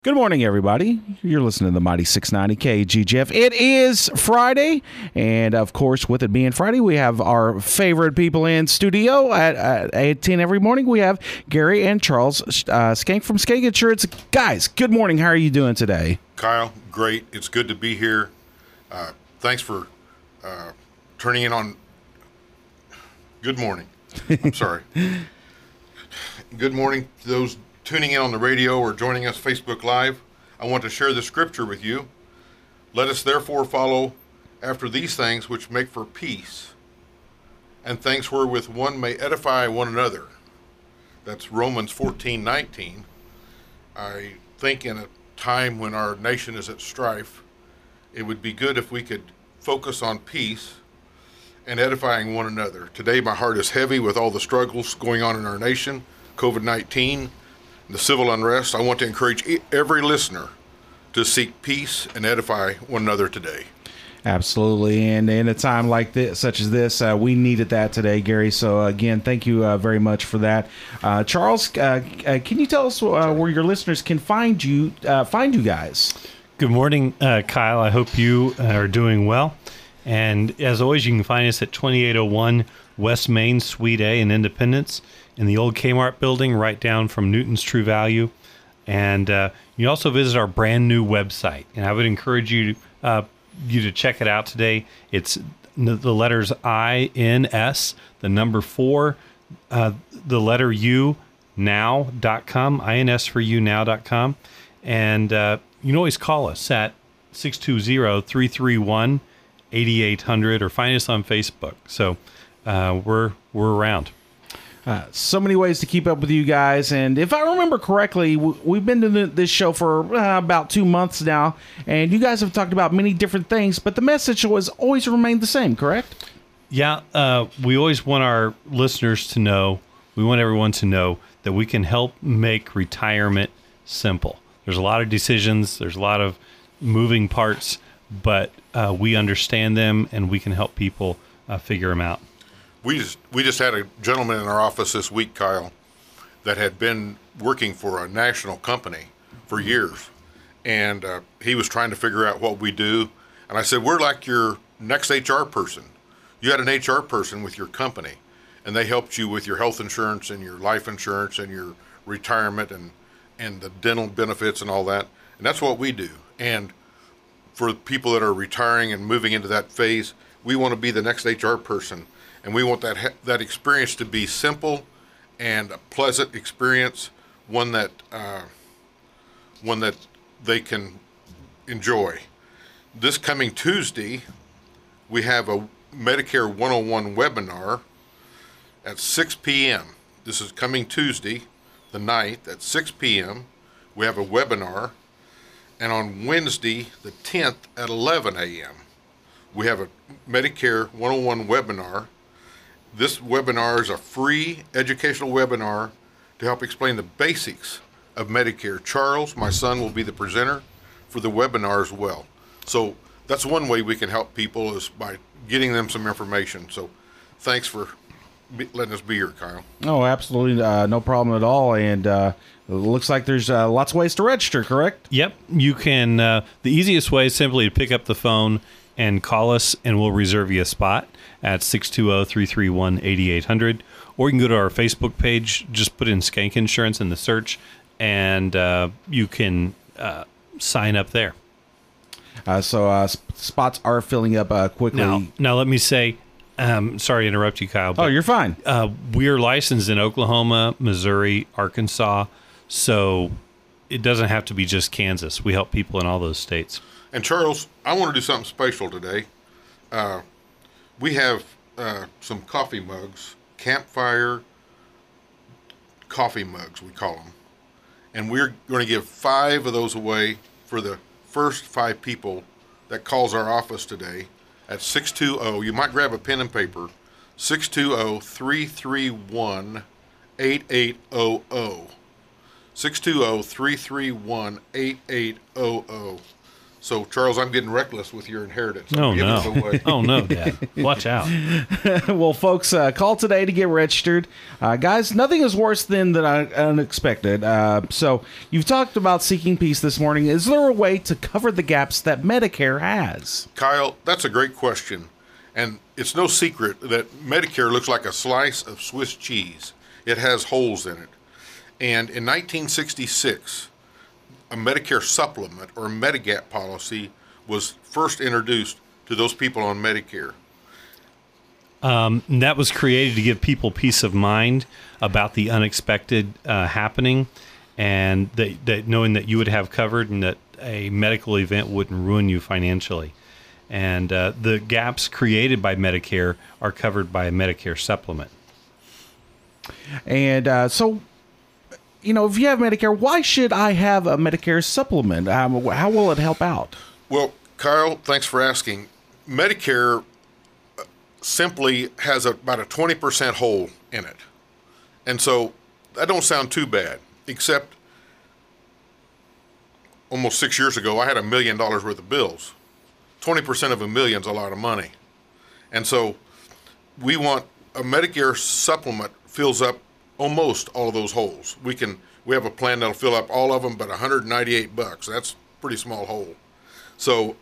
Good morning, everybody. You're listening to the Mighty 690 KGGF. It is Friday, and of course, with it being Friday, we have our favorite people in studio at 8:10 every morning. We have Gary and Charles Skank from Skank Insurance. Guys, good morning. How are you doing today? Kyle, great. It's good to be here. Thanks for turning in on... Good morning. I'm sorry. Good morning to those tuning in on the radio or joining us Facebook Live. I want to share the scripture with you. Let us therefore follow after these things which make for peace, and things wherewith one may edify one another. That's Romans 14:19. I think in a time when our nation is at strife, it would be good if we could focus on peace and edifying one another. Today my heart is heavy with all the struggles going on in our nation, COVID-19, the civil unrest. I want to encourage every listener to seek peace and edify one another today. Absolutely, and in a time like this, such as this, we needed that today, Gary. So again, thank you very much for that. Charles, can you tell us where your listeners can find you guys? Good morning, Kyle. I hope you are doing well. And as always, you can find us at 2801 West Main, Suite A in Independence, in the old Kmart building, right down from Newton's True Value. And you also visit our brand new website. And I would encourage you to check it out today. It's the letters INS, the number 4, the letter U, now.com, INS for you now.com. And you can always call us at 620-331-8800 or find us on Facebook. So we're around. So many ways to keep up with you guys, and if I remember correctly, we've been doing this show for about 2 months now, and you guys have talked about many different things, but the message has always remained the same, correct? Yeah, we always want our listeners to know, we want everyone to know that we can help make retirement simple. There's a lot of decisions, there's a lot of moving parts, but we understand them, and we can help people figure them out. We just had a gentleman in our office this week, Kyle, that had been working for a national company for years, and he was trying to figure out what we do. And I said, we're like your next HR person. You had an HR person with your company, and they helped you with your health insurance and your life insurance and your retirement and the dental benefits and all that. And that's what we do. And for people that are retiring and moving into that phase, we want to be the next HR person. And we want that experience to be simple and a pleasant experience, one that they can enjoy. This coming Tuesday, we have a Medicare 101 webinar at 6 p.m. This is coming Tuesday, the 9th, at 6 p.m. We have a webinar. And on Wednesday, the 10th, at 11 a.m., we have a Medicare 101 webinar. This webinar is a free educational webinar to help explain the basics of Medicare. Charles, my son, will be the presenter for the webinar as well. So that's one way we can help people, is by getting them some information. So thanks for letting us be here, Kyle. Oh, absolutely. No problem at all. And it looks like there's lots of ways to register, correct? Yep. You can, the easiest way is simply to pick up the phone and call us, and we'll reserve you a spot at 620-331-8800. Or you can go to our Facebook page, just put in Skank Insurance in the search, and you can sign up there. So spots are filling up quickly. Now let me say, sorry to interrupt you, Kyle. But, you're fine. We are licensed in Oklahoma, Missouri, Arkansas, so it doesn't have to be just Kansas. We help people in all those states. And Charles, I want to do something special today. We have some coffee mugs, Campfire coffee mugs, we call them. And we're going to give 5 of those away for the first 5 people that calls our office today at 620, you might grab a pen and paper, 620-331-8800. 620-331-8800. So, Charles, I'm getting reckless with your inheritance. Oh, I'm giving no. it away. Oh, no, Dad. Watch out. Well, folks, call today to get registered. Guys, nothing is worse than unexpected. So you've talked about seeking peace this morning. Is there a way to cover the gaps that Medicare has? Kyle, that's a great question. And it's no secret that Medicare looks like a slice of Swiss cheese. It has holes in it. And in 1966, a Medicare supplement or Medigap policy was first introduced to those people on Medicare. And that was created to give people peace of mind about the unexpected happening, and that knowing that you would have covered and that a medical event wouldn't ruin you financially. And the gaps created by Medicare are covered by a Medicare supplement. And so, you know, if you have Medicare, why should I have a Medicare supplement? How will it help out? Well, Kyle, thanks for asking. Medicare simply has about a 20% hole in it. And so that don't sound too bad, except almost 6 years ago, I had $1 million worth of bills. 20% of $1 million is a lot of money. And so we want a Medicare supplement fills up almost all of those holes. We have a plan that'll fill up all of them, but $198. That's a pretty small hole. So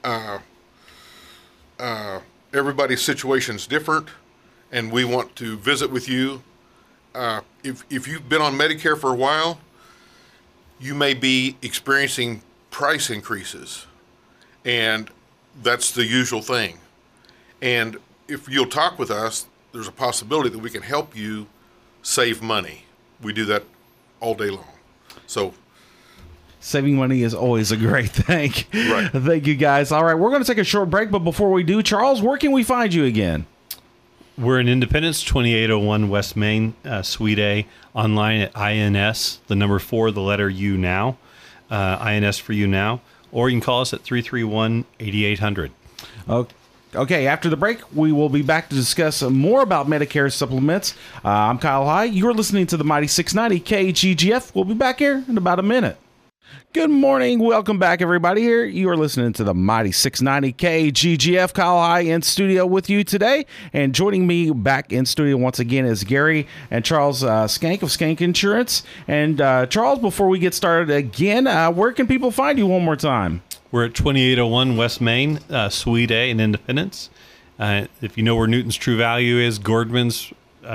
everybody's situation is different, and we want to visit with you. If you've been on Medicare for a while, you may be experiencing price increases, and that's the usual thing. And if you'll talk with us, there's a possibility that we can help you save money. We do that all day long. So saving money is always a great thing. Right. Thank you, guys. All right, we're going to take a short break, but before we do, Charles, where can we find you again? We're in Independence, 2801 West Main, Suite A, online at INS, the number 4, the letter U now, INS for you now, or you can call us at 331-8800. Okay, after the break, we will be back to discuss more about Medicare supplements. I'm Kyle High. You're listening to the Mighty 690 KGGF. We'll be back here in about a minute. Good morning. Welcome back, everybody. Here you are listening to the Mighty 690 KGGF. Kyle High in studio with you today. And joining me back in studio once again is Gary and Charles Skank of Skank Insurance. And Charles, before we get started again, where can people find you one more time? We're at 2801 West Main, Suite A in Independence. If you know where Newton's True Value is, Gordman's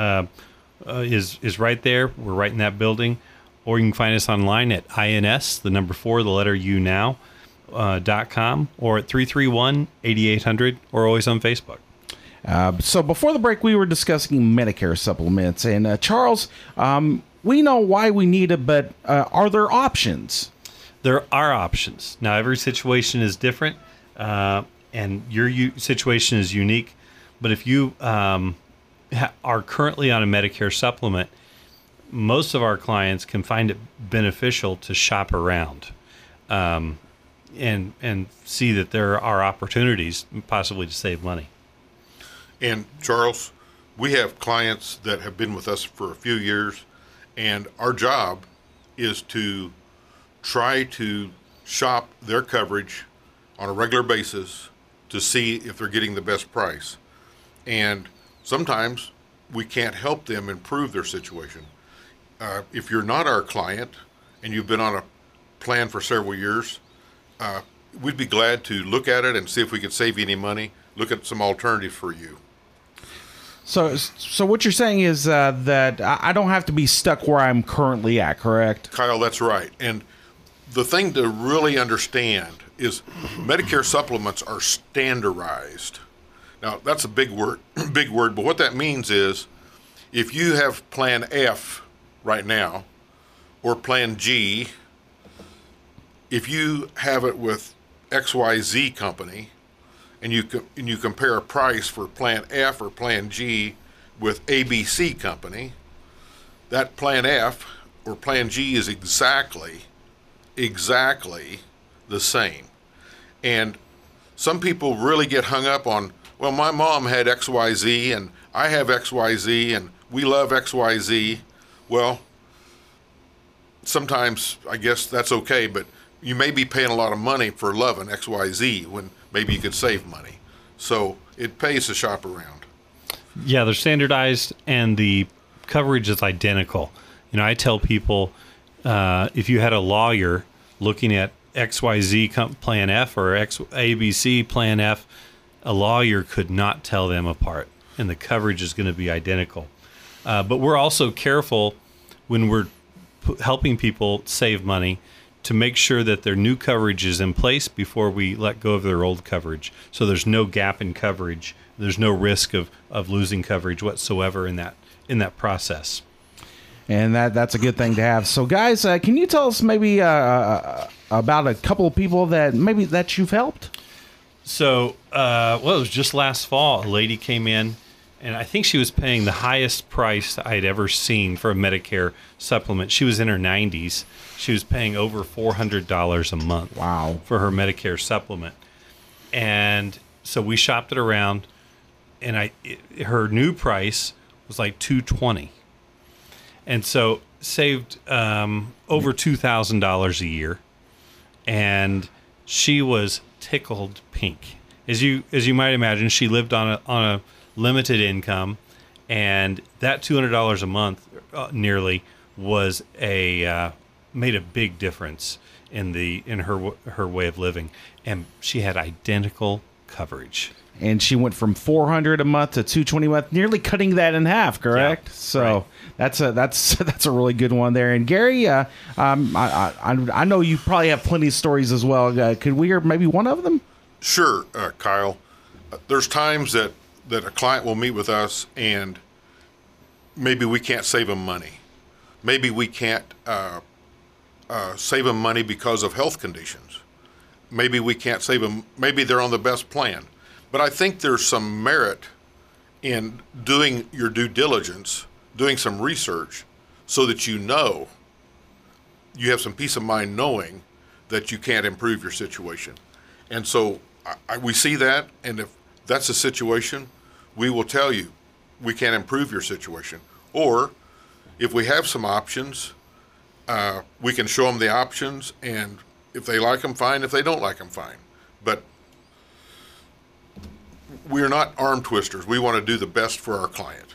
is right there. We're right in that building. Or you can find us online at INS, the number 4, the letter U now, .com, or at 331-8800, or always on Facebook. So before the break, we were discussing Medicare supplements. And Charles, we know why we need it, but are there options? There are options. Now, every situation is different, and your situation is unique. But if you are currently on a Medicare supplement, most of our clients can find it beneficial to shop around and see that there are opportunities possibly to save money. And Charles, we have clients that have been with us for a few years, and our job is to try to shop their coverage on a regular basis to see if they're getting the best price. And sometimes we can't help them improve their situation. If you're not our client and you've been on a plan for several years, we'd be glad to look at it and see if we could save you any money, look at some alternatives for you. So what you're saying is that I don't have to be stuck where I'm currently at, correct? Kyle, that's right. And the thing to really understand is Medicare supplements are standardized. Now, that's a big word, but what that means is if you have Plan F right now, or Plan G, if you have it with XYZ company, and you compare a price for Plan F or Plan G with ABC company, that Plan F or Plan G is exactly the same. And some people really get hung up on, well, my mom had XYZ and I have XYZ and we love XYZ. Well, sometimes I guess that's okay, but you may be paying a lot of money for loving XYZ when maybe you could save money. So it pays to shop around. Yeah, they're standardized and the coverage is identical. You know, I tell people if you had a lawyer looking at XYZ Plan F or ABC Plan F, a lawyer could not tell them apart, and the coverage is going to be identical. But we're also careful when we're helping people save money to make sure that their new coverage is in place before we let go of their old coverage. So there's no gap in coverage. There's no risk of losing coverage whatsoever in that process. And that's a good thing to have. So, guys, can you tell us maybe about a couple of people that you've helped? So, it was just last fall. A lady came in, and I think she was paying the highest price I'd ever seen for a Medicare supplement. She was in her 90s. She was paying over $400 a month. Wow. For her Medicare supplement. And so we shopped it around, and her new price was like $220. And so saved over $2,000 a year, and she was tickled pink. As you might imagine, she lived on a limited income, and that $200 a month nearly was made a big difference in her way of living, and she had identical coverage. And she went from $400 a month to $220 a month, nearly cutting that in half. Correct. Yeah, so right. that's a really good one there. And Gary, I know you probably have plenty of stories as well. Could we hear maybe one of them? Sure, Kyle. There's times that a client will meet with us and maybe we can't save them money. Maybe we can't save them money because of health conditions. Maybe we can't save them. Maybe they're on the best plan. But I think there's some merit in doing your due diligence, doing some research, so that you have some peace of mind knowing that you can't improve your situation. And so we see that, and if that's the situation, we will tell you we can't improve your situation. Or if we have some options, we can show them the options, and if they like them, fine. If they don't like them, fine. But we're not arm twisters. We want to do the best for our client.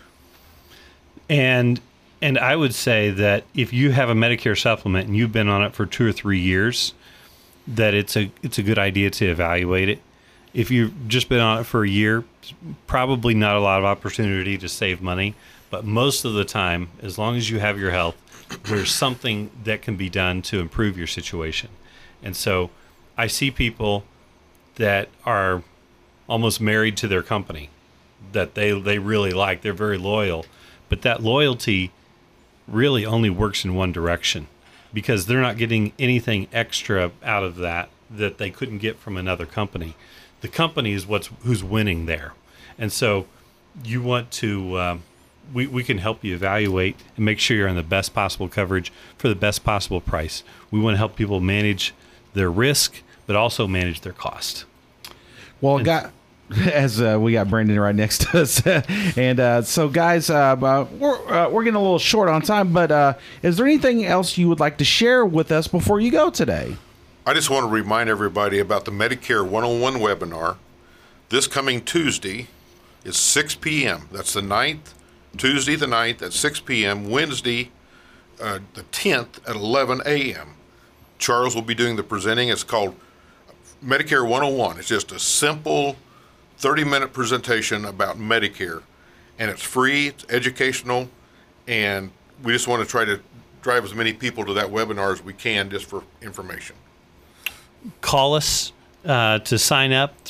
And I would say that if you have a Medicare supplement and you've been on it for 2 or 3 years, that it's a good idea to evaluate it. If you've just been on it for a year, probably not a lot of opportunity to save money. But most of the time, as long as you have your health, there's something that can be done to improve your situation. And so I see people that are almost married to their company that they really like. They're very loyal. But that loyalty really only works in one direction because they're not getting anything extra out of that they couldn't get from another company. The company is who's winning there. And so you want to, we can help you evaluate and make sure you're on the best possible coverage for the best possible price. We want to help people manage their risk, but also manage their cost. Well, as we got Brandon right next to us, and so guys, we're getting a little short on time. But is there anything else you would like to share with us before you go today? I just want to remind everybody about the Medicare 101 webinar. This coming Tuesday is 6 p.m. That's the 9th, Tuesday the 9th at 6 p.m. Wednesday, the 10th at 11 a.m. Charles will be doing the presenting. It's called Medicare 101. It's just a simple 30-minute presentation about Medicare, and it's free, it's educational, and we just want to try to drive as many people to that webinar as we can just for information. Call us to sign up,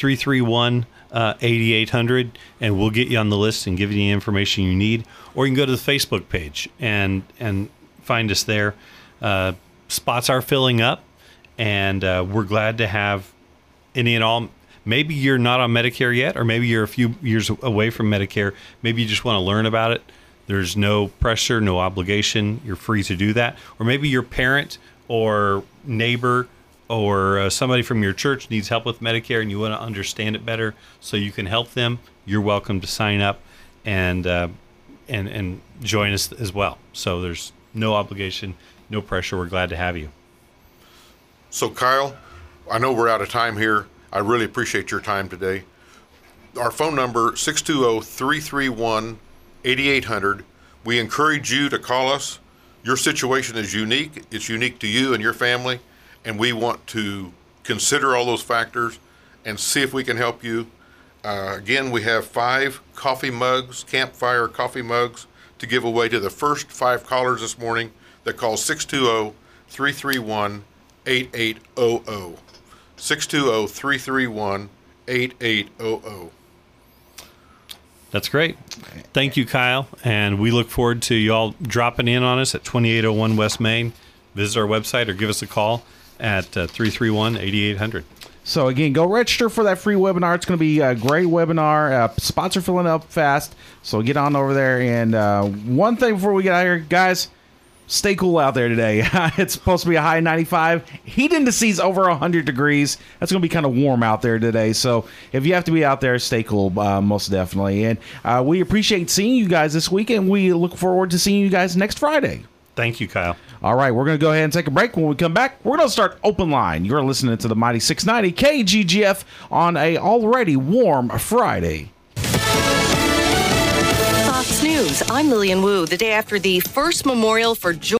331-8800, and we'll get you on the list and give you the information you need. Or you can go to the Facebook page and find us there. Spots are filling up, and we're glad to have any and all. Maybe you're not on Medicare yet, or maybe you're a few years away from Medicare. Maybe you just want to learn about it. There's no pressure, no obligation. You're free to do that. Or maybe your parent or neighbor or somebody from your church needs help with Medicare and you want to understand it better so you can help them. You're welcome to sign up and join us as well. So there's no obligation, no pressure. We're glad to have you. So, Kyle, I know we're out of time here. I really appreciate your time today. Our phone number, 620-331-8800. We encourage you to call us. Your situation is unique. It's unique to you and your family, and we want to consider all those factors and see if we can help you. Again, we have 5 coffee mugs, campfire coffee mugs, to give away to the first 5 callers this morning that call 620-331-8800. 620-331-8800. That's great. Thank you, Kyle. And we look forward to y'all dropping in on us at 2801 West Main. Visit our website or give us a call at 331-8800. So, again, go register for that free webinar. It's going to be a great webinar. Spots are filling up fast, so get on over there. And one thing before we get out of here, guys, stay cool out there today. It's supposed to be a high 95. Heat indices over 100 degrees. That's going to be kind of warm out there today. So, if you have to be out there, stay cool, most definitely. And we appreciate seeing you guys this week, and we look forward to seeing you guys next Friday. Thank you, Kyle. All right, we're going to go ahead and take a break. When we come back, we're going to start Open Line. You're listening to the Mighty 690 KGGF on a already warm Friday. Fox News, I'm Lillian Wu. The day after the first memorial for George